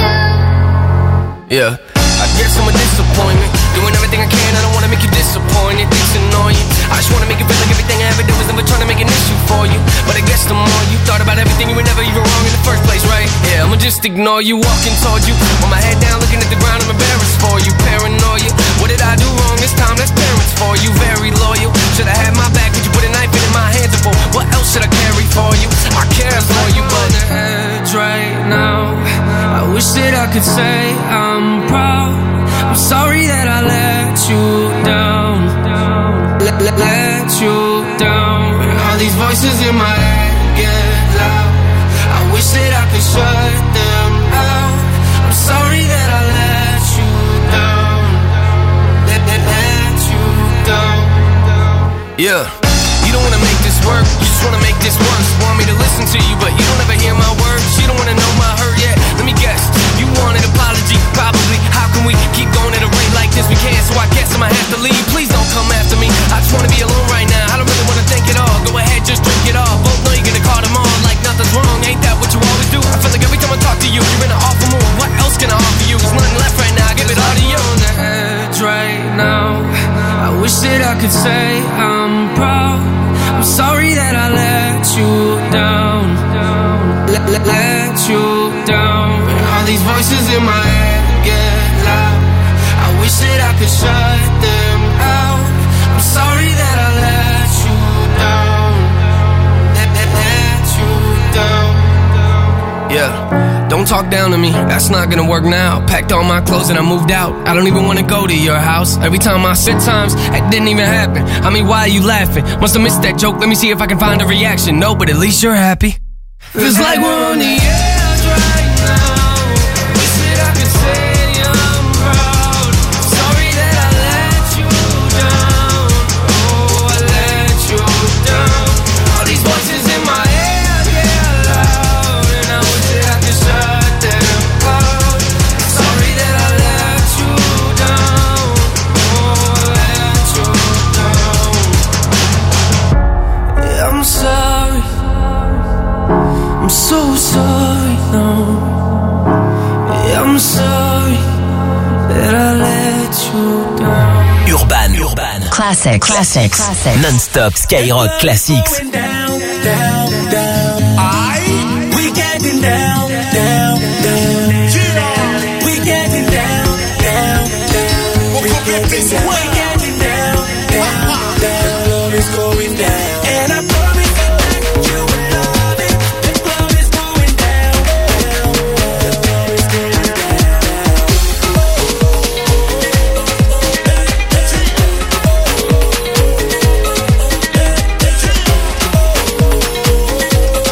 down. Yeah, I guess I'm a disappointment. Doing everything I can, I don't wanna make you disappointed. Things annoy you. I just wanna make you feel like everything I ever did was never trying to make an issue for you. But I guess the more you thought about everything, you were never even wrong in the first place, right? Yeah, I'ma just ignore you, walking toward you. With my head down, looking at the ground, I'm embarrassed for you. Paranoia, what did I do wrong this time? That's parents for you, very loyal. Should've had my back, but you put a knife in my hands for. What else should I carry for you? I care for you, but on the edge right now. I wish that I could say I'm proud. I'm sorry that I let you down. Let, let, let you down. All these voices in my head get loud. I wish that I could shut them out. I'm sorry that I let you down. Let, let, let you down. Yeah. You don't wanna make this work, you just wanna make this worse. Want me to listen to you, but you don't ever hear my words. You don't wanna know my hurt yet. Let me guess, you want an apology, probably. How can we keep going at a rate like this? We can't, so I guess I'ma have to leave. Please don't come after me. I just wanna be alone right now. I don't really wanna think at all. Go ahead, just drink it all. Both know you're gonna call them on like nothing's wrong. Ain't that what you always do? I feel like every time I talk to you, you're in an awful mood. What else can I offer you? There's nothing left right now. I give it all to you. On the edge right now. I wish that I could say I'm proud. I'm sorry that I let you down. Let, let, let you down. All these voices in my head get loud. I wish that I could shut them out. I'm sorry that I let you down. Let, let, let you down. Yeah, don't talk down to me, that's not gonna work now. Packed all my clothes and I moved out. I don't even wanna go to your house. Every time I said times, that didn't even happen. I mean, why are you laughing? Must have missed that joke, let me see if I can find a reaction. No, but at least you're happy. Feels like we're on the edge right now. Wish that I could say I'm proud. Sorry that I let you down. Oh, I let you down. All these voices in my head get loud, and I wish that I could shut them out. Sorry that I let you down. Oh, I let you down. Yeah, I'm sorry. I'm so sorry, no. Yeah, I'm sorry that I let you down. Urban, Urban. Classics. Classics. Classics. Non-stop Skyrock Classics. Down, down, down. I, we getting down, down, down. We getting down, down, down. We getting down, we getting down, down, down. Love is going down, and I promise that you will love it. The club is going down, down, down. The club is going down.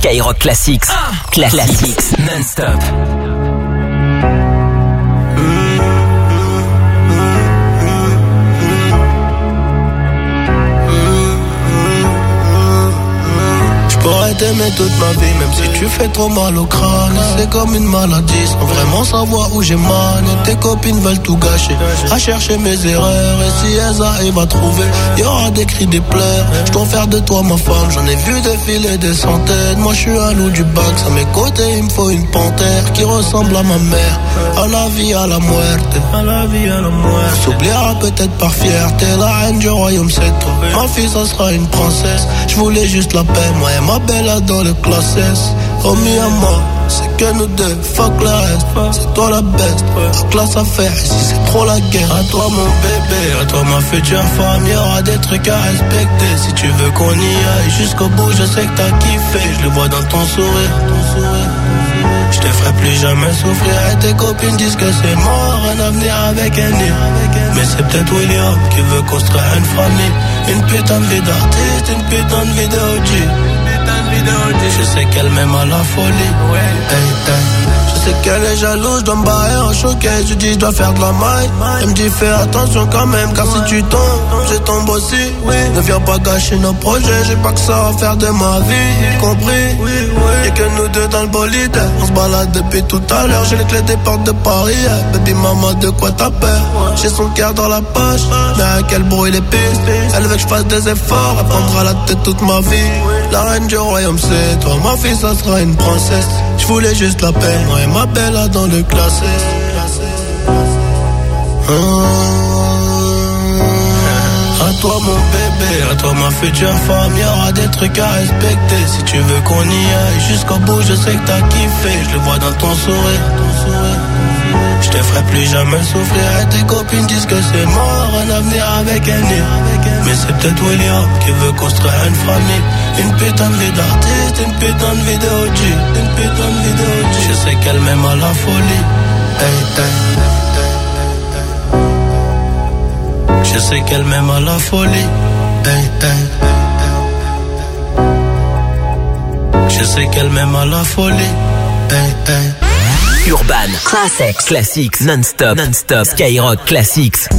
Skyrock Classics. Classics non-stop. J'pourrais t'aimer toute ma vie, même si tu fais trop mal au crâne. C'est comme une maladie, sans vraiment savoir où j'ai mal. Et tes copines veulent tout gâcher, à chercher mes erreurs. Et si elles arrivent à trouver, y'aura des cris, des pleurs. J'dois faire de toi ma femme, j'en ai vu défiler des centaines. Moi j'suis un loup du bac, à mes côtés il me faut une panthère qui ressemble à ma mère. À la vie, à la muerte, à la vie, à la muerte. S'oubliera peut-être par fierté, la reine du royaume c'est toi. Ma fille ça sera une princesse, j'voulais juste la paix, moi et ma belle dans le classe S. Oh mi amor, c'est que nous deux, fuck le reste. C'est toi la best, la classe à faire. Ici c'est trop la guerre. À toi mon bébé, à toi ma future femme. Y'aura des trucs à respecter. Si tu veux qu'on y aille jusqu'au bout, je sais que t'as kiffé. Je le vois dans ton sourire, ton sourire. Je te ferai plus jamais souffrir. Et tes copines disent que c'est mort, un avenir avec un nid. Mais c'est peut-être William qui veut construire une famille. Une putain de vie d'artiste, une putain de vie de O G. Je sais qu'elle m'aime à la folie. Hey, hey. Je sais qu'elle est jalouse, je dois me barrer en choquet. Je dis je dois faire de la maille. Elle me dit fais attention quand même, car si tu tombes, je tombe aussi. Ne viens pas gâcher nos projets, j'ai pas que ça à faire de ma vie. Compris? Y'a que nous deux dans le bolide. On se balade depuis tout à l'heure. J'ai les clés des portes de Paris. Baby maman, de quoi t'as peur? J'ai son cœur dans la poche, mais à quel bruit les pistes. Elle veut que je fasse des efforts, elle prendra la tête toute ma vie. La reine du royaume c'est toi, ma fille ça sera une princesse. Je voulais juste la paix, moi et ma belle là dans le classé. Ah. À toi mon bébé, à toi ma future femme. Y'aura des trucs à respecter. Si tu veux qu'on y aille jusqu'au bout, je sais que t'as kiffé. Je le vois dans ton sourire, ton sourire. Je te ferai plus jamais souffrir. Et tes copines disent que c'est mort, un avenir avec un nid. Mais c'est peut-être William qui veut construire une famille. Une putain de vie d'artiste, une putain de vie de O G. Une putain de vie de O G. Je sais qu'elle m'aime à la folie. Hey, hey. Je sais qu'elle m'aime à la folie. Hey, hey. Je sais qu'elle m'aime à la folie. Hey, hey. Urban Classics. Classics non-stop. Non-stop. Skyrock Classics.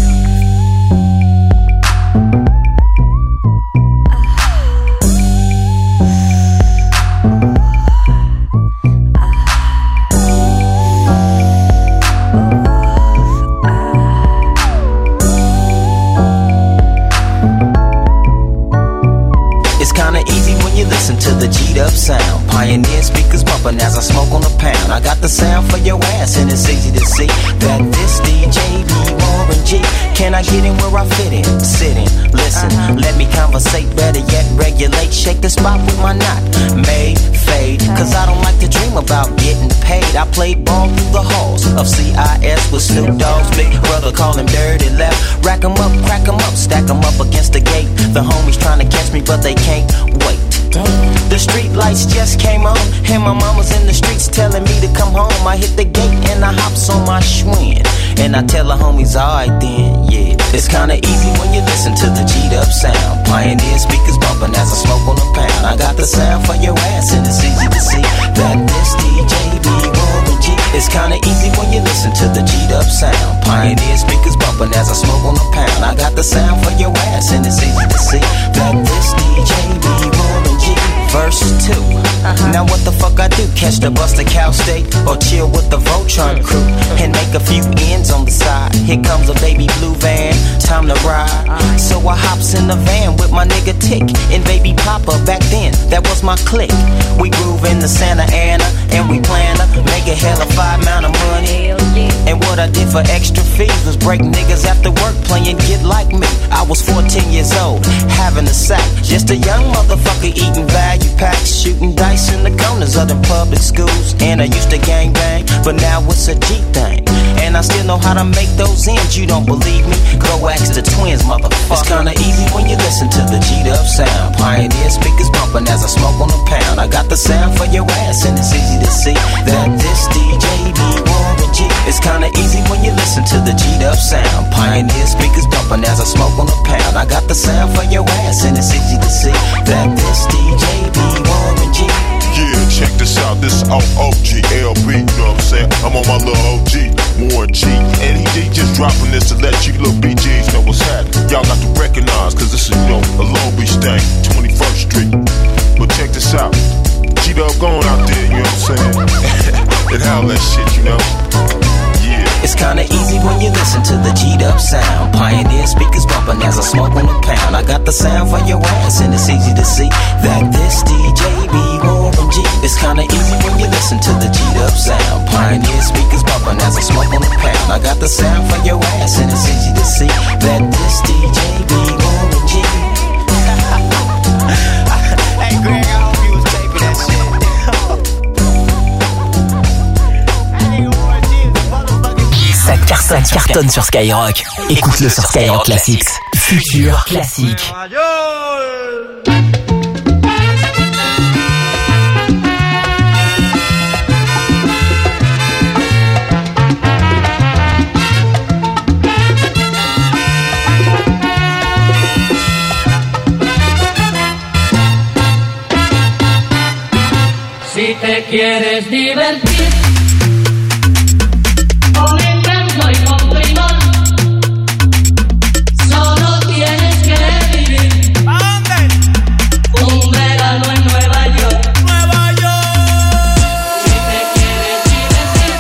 To the G'd up sound, Pioneer speakers bumping as I smoke on the pound. I got the sound for your ass and it's easy to see that this D J be Warren G. Can I get in where I fit in? Sit in, listen, let me conversate, better yet regulate. Shake the spot with my knot, made, fade. Cause I don't like to dream about getting paid. I played ball through the halls of C I S with Snoop Dogg's big brother, call him Dirty Left. Rack 'em up, crack 'em up, stack 'em up against the gate. The homies trying to catch me but they can't wait. The street lights just came on, and my mama's in the streets telling me to come home. I hit the gate and I hops on my Schwinn, and I tell the homies, alright then, yeah. It's kinda easy when you listen to the G'd up sound. Pioneer speakers bumping as I smoke on the pound. I got the sound for your ass and it's easy to see that this D J be Warren G. It's kinda easy when you listen to the G'd up sound. Pioneer speakers bumping as I smoke on the pound. I got the sound for your ass and it's easy to see that this D J be Warren G. Verse two. Uh-huh. Now what the fuck I do? Catch the bus to Cal State or chill with the Voltron crew and make a few ends on the side. Here comes a baby blue van, time to ride. So I hops in the van with my nigga Tick and baby Papa. Back then, that was my clique. We groove in the Santa Ana and we plan to make a hell of five amount of money. And what I did for extra fees was break niggas after work playing Get Like Me. I was fourteen years old, having a sack, just a young motherfucker eating value packs, shooting dice in the corners of them public schools. And I used to gang bang, but now it's a G thing. And I still know how to make those ends. You don't believe me? Go ask the twins, motherfucker. It's kinda easy when you listen to the G'd up sound. Pioneer speakers bumping as I smoke on the pound. I got the sound for your ass and it's easy to see that this D J be Warren G. It's kinda easy when you listen to the G'd up sound. Pioneer speakers bumping as I smoke on the pound. I got the sound for your ass and it's easy to see that this D J be Warren G. Yeah, check this out, this is O O G L B, you know what I'm saying? I'm on my little O G, Warren G, and he, he just dropping this to let you little B Gs know what's happening. Y'all got to recognize, cause this is, you know, a Long Beach thing, twenty-first Street. But check this out, G-Dub going out there, you know what I'm saying? And how that shit, you know? It's kinda easy when you listen to the G'd up sound. Pioneer speakers bumping as I smoke on a pound. I got the sound for your ass and it's easy to see that this D J be Warren G. It's kinda easy when you listen to the G'd up sound. Pioneer speakers bumping as I smoke on a pound. I got the sound for your ass and it's easy to see that this D J be Warren G. Hey Greg, I hope you was taping that shit. Ça cartonne, cartonne sur Skyrock. Écoute-le sur Skyrock Classics. Futur classique. Si te quieres divertir con encanto y con primor, solo tienes que vivir. ¿A dónde? Un verano en Nueva York. Nueva York. Si te quieres divertir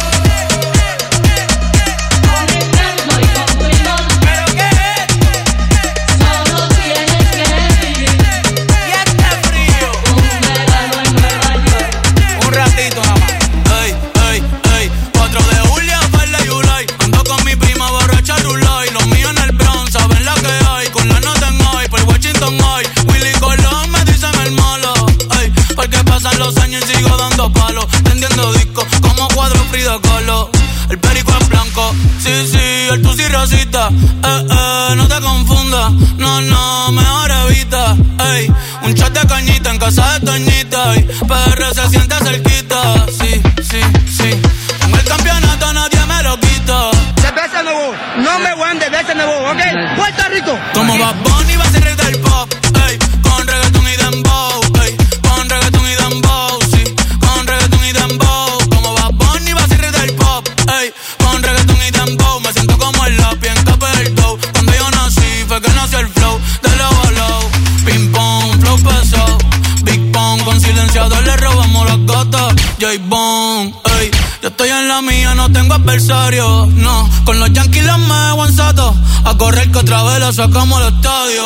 con encanto y con primor, ¿pero qué es? Solo tienes que vivir. Y este frío. Un verano en Nueva York. Un ratito nada más. Ey, ey, ey. cuatro de julio, Farley y Ulay. Ando con mi prima borracha Rulay. Los míos en el Bronx, saben la que hay. Con la nota en hoy, por Washington hoy. Willy Colón me dicen el malo. Ey, porque pasan los años y sigo dando palos. Vendiendo discos como cuadro Frida Kahlo. El perico es blanco, sí, sí, el tusi rosita. Eh, eh, no te confundas, no, no, mejor evita. Ey, un chat de cañita en casa de Toñita. Y P R se siente cerquita, sí, sí, sí. Con el campeonato nadie me lo quita. De veces nuevo, no me voy de veces nuevo, ¿ok? Puerto Rico. Como Bad Bunny va a ser rey del pop, ey, con reggaeton y dembow, ey, con reggaeton y dembow, sí, con reggaeton y dembow. Como Bad Bunny va a ser rey del pop, ey, con reggaeton y dembow. Me siento como el lápiz en capa del dough. Cuando yo nací fue que nació el flow de low a low. Ping pong, flow pesado, Big Pong, con silenciador le robamos las gatas. J-Bone, ey, yo estoy en la mía, no tengo adversario, no. Con los Yankees los me guanzato, a correr que otra vez la sacamos al estadio.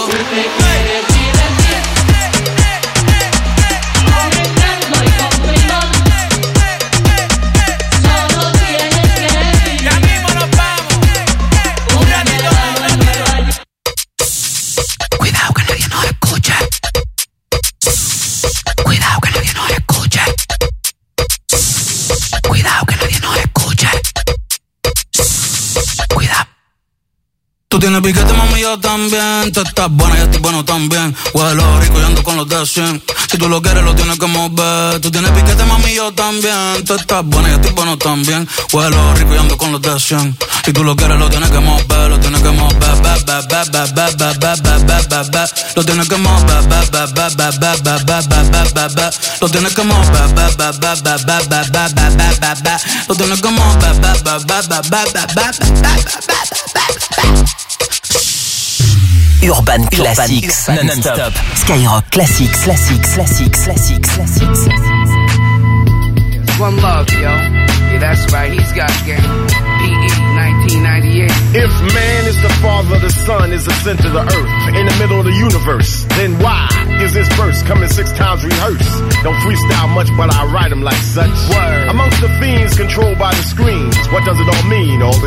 Cuidado que nadie nos escuche. Cuidado que nadie nos escuche. Cuidado que nadie nos escuche. Cuidado. Tú tienes piquete, mami, yo también. Tú estás buena, yo estoy bueno también. Huelo rico y ando con los de cien. Si tú lo quieres, lo tienes que mover. Tú tienes piquete, mami, yo también. Tú estás buena, yo estoy bueno también. Huelo rico y ando con los de cien. Si tú lo quieres, lo tienes que mover. Lo tienes que mover, ba, ba, ba, ba, ba, ba, ba, ba, ba, ba, ba. Lo tienes que mover, ba, ba, ba, ba, ba, ba, ba, ba, ba, ba, ba. Lo tienes que mover, ba, ba, ba, ba, ba, ba, ba, ba, ba, ba, ba. Lo tienes que mover, ba, ba, ba, ba, ba, ba, ba, ba, ba. Urban Classics, non-stop. Skyrock Classics, Classics, Classics, Classics, Classics. One love, yo. Yeah, that's right. He's got game. P E nineteen ninety-eight. If man is the father, the sun is the center of the earth, in the middle of the universe, then why is this verse coming six times rehearsed? Don't freestyle much, but I write them like such. Word. Amongst the fiends controlled by the screens, what does it all mean? All